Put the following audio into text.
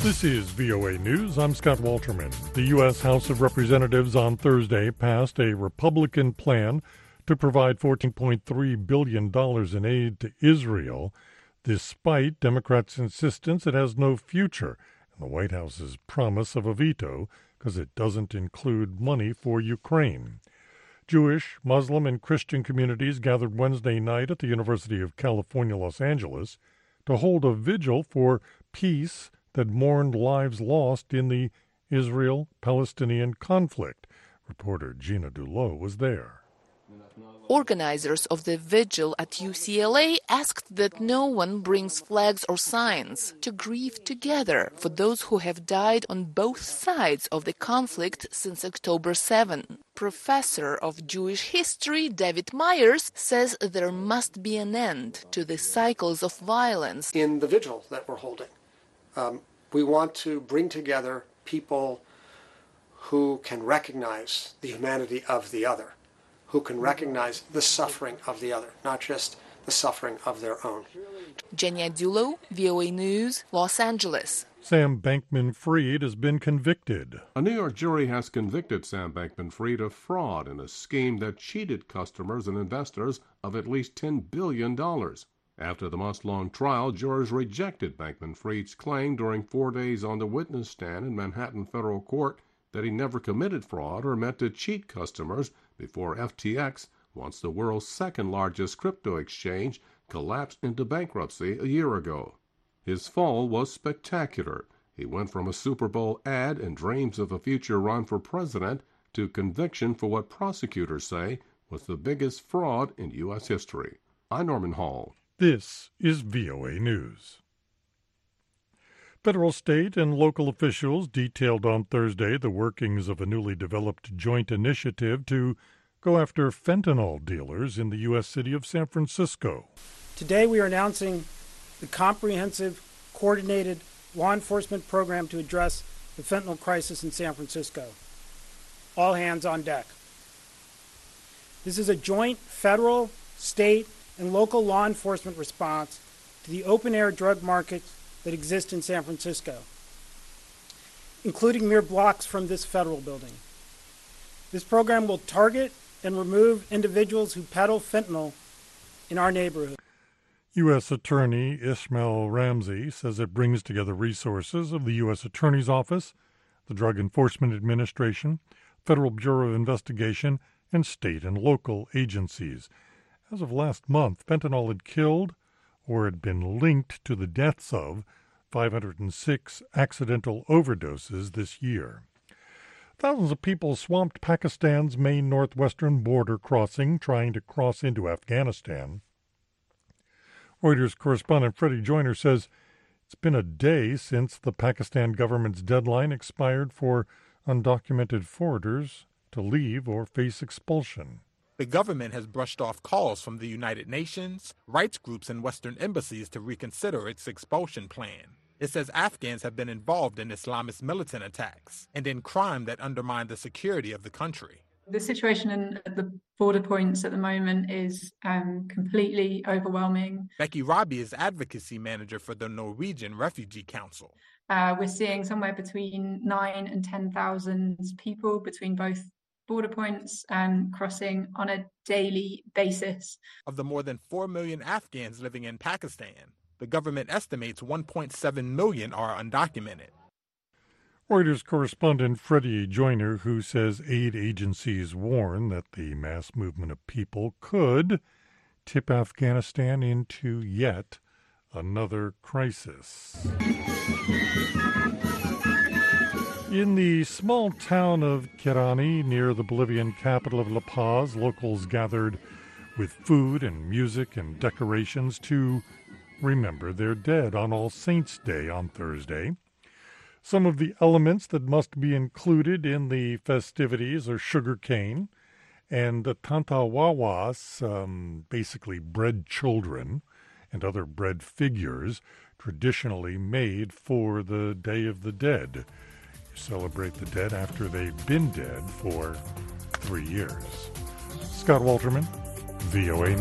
This is VOA News. I'm Scott Walterman. The U.S. House of Representatives on Thursday passed a Republican plan to provide $14.3 billion in aid to Israel, despite Democrats' insistence it has no future and the White House's promise of a veto because it doesn't include money for Ukraine. Jewish, Muslim, and Christian communities gathered Wednesday night at the University of California, Los Angeles, to hold a vigil for peace that mourned lives lost in the Israel-Palestinian conflict. Reporter Gina Dulot was there. Organizers of the vigil at UCLA asked that no one brings flags or signs to grieve together for those who have died on both sides of the conflict since October 7. Professor of Jewish history David Myers says there must be an end to the cycles of violence. In the vigil that we're holding, we want to bring together people who can recognize the humanity of the other, who can recognize the suffering of the other, not just the suffering of their own. Gina Dulot, VOA News, Los Angeles. Sam Bankman-Fried has been convicted. A New York jury has convicted Sam Bankman-Fried of fraud in a scheme that cheated customers and investors of at least $10 billion. After the months-long trial, jurors rejected Bankman-Fried's claim during 4 days on the witness stand in Manhattan federal court that he never committed fraud or meant to cheat customers before FTX, once the world's second-largest crypto exchange, collapsed into bankruptcy a year ago. His fall was spectacular. He went from a Super Bowl ad and dreams of a future run for president to conviction for what prosecutors say was the biggest fraud in U.S. history. I'm Norman Hall. This is VOA News. Federal, state, and local officials detailed on Thursday the workings of a newly developed joint initiative to go after fentanyl dealers in the U.S. city of San Francisco. Today we are announcing the comprehensive, coordinated law enforcement program to address the fentanyl crisis in San Francisco. All hands on deck. This is a joint federal, state, and local law enforcement response to the open-air drug markets that exist in San Francisco, including mere blocks from this federal building. This program will target and remove individuals who peddle fentanyl in our neighborhood. U.S. Attorney Ismail Ramsey says it brings together resources of the U.S. Attorney's Office, the Drug Enforcement Administration, Federal Bureau of Investigation, and state and local agencies. As of last month, fentanyl had killed or had been linked to the deaths of 506 accidental overdoses this year. Thousands of people swamped Pakistan's main northwestern border crossing, trying to cross into Afghanistan. Reuters correspondent Freddie Joyner says it's been a day since the Pakistan government's deadline expired for undocumented forwarders to leave or face expulsion. The government has brushed off calls from the United Nations, rights groups, and Western embassies to reconsider its expulsion plan. It says Afghans have been involved in Islamist militant attacks and in crime that undermine the security of the country. The situation at the border points at the moment is completely overwhelming. Becky Robbie is advocacy manager for the Norwegian Refugee Council. We're seeing somewhere between 9,000 and 10,000 people between both border points crossing on a daily basis. Of the more than 4 million Afghans living in Pakistan, the government estimates 1.7 million are undocumented. Reuters correspondent Freddie Joyner, who says aid agencies warn that the mass movement of people could tip Afghanistan into yet another crisis. In the small town of Kirani, near the Bolivian capital of La Paz, locals gathered with food and music and decorations to remember their dead on All Saints' Day on Thursday. Some of the elements that must be included in the festivities are sugar cane and the tantawawas, basically bread children, and other bread figures traditionally made for the Day of the Dead. Celebrate the dead after they've been dead for 3 years. Scott Walterman, VOA